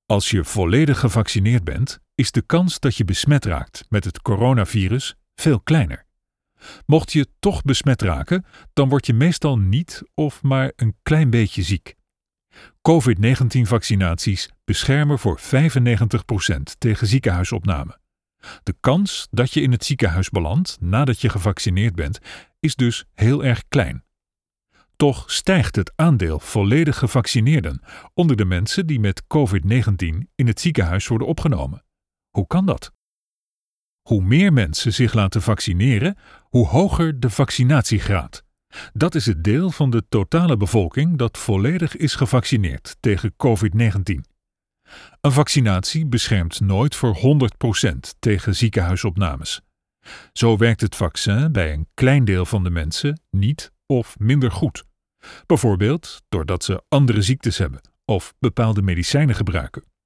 Als je volledig gevaccineerd bent, is de kans dat je besmet raakt met het coronavirus veel kleiner. Mocht je toch besmet raken, dan word je meestal niet of maar een klein beetje ziek. COVID-19-vaccinaties beschermen voor 95% tegen ziekenhuisopname. De kans dat je in het ziekenhuis belandt nadat je gevaccineerd bent, is dus heel erg klein. Toch stijgt het aandeel volledig gevaccineerden onder de mensen die met COVID-19 in het ziekenhuis worden opgenomen. Hoe kan dat? Hoe meer mensen zich laten vaccineren, hoe hoger de vaccinatiegraad. Dat is het deel van de totale bevolking dat volledig is gevaccineerd tegen COVID-19. Een vaccinatie beschermt nooit voor 100% tegen ziekenhuisopnames. Zo werkt het vaccin bij een klein deel van de mensen niet of minder goed. Bijvoorbeeld doordat ze andere ziektes hebben of bepaalde medicijnen gebruiken.